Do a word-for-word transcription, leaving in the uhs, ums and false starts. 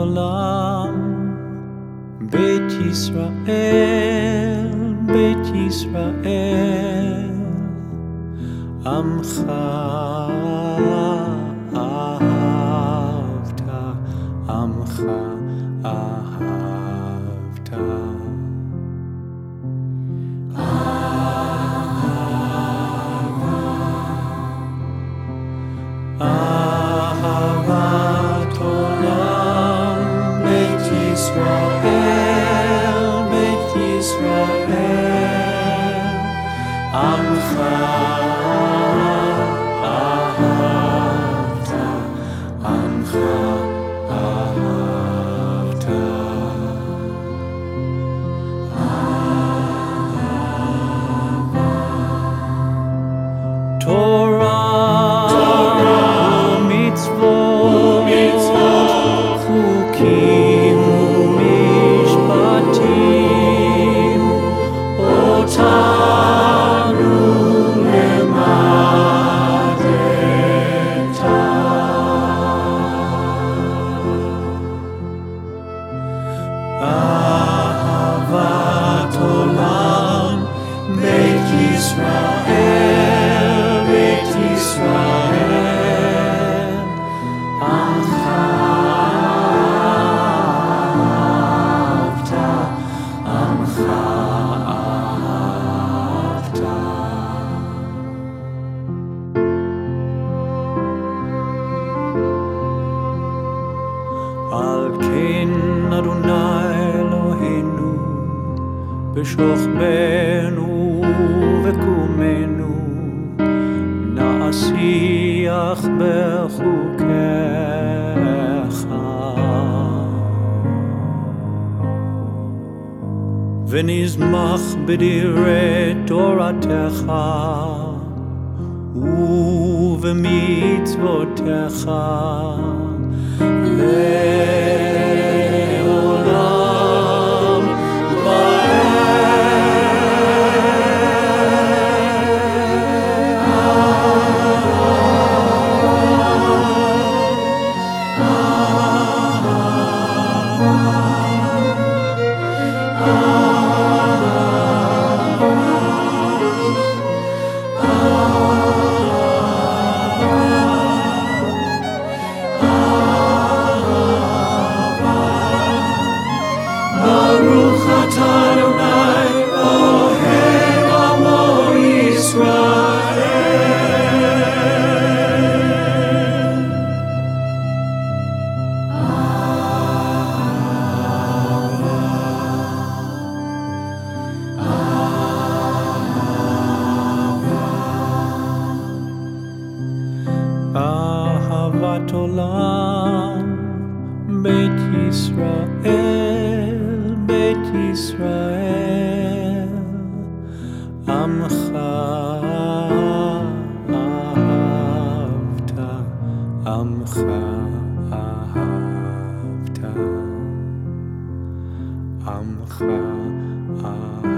olam, Beit Yisrael, Beit Yisrael, Amcha ahavta, Amcha ahavta. Ahavat olam, Beit Yisrael, Beit Yisrael, Amcha ahavta, Amcha ahavta. Torah Chukim u'mishpatim otanu lemadeta. Ahavat olam, Beit Yisrael, Beit Yisrael, Amcha Al ken Adonai Eloheinu b'shochbenu v'kumenu na'asiach b'chukecha v'nizmach b'direi Toratecha u'v'mitzvotecha Le'olam Baruch atah Adonai Ohev Amo Yisrael. Ahavat olam, Beit Yisrael, Beit Yisrael, Amcha ahavta, Amcha ahavta, Amcha ahavta.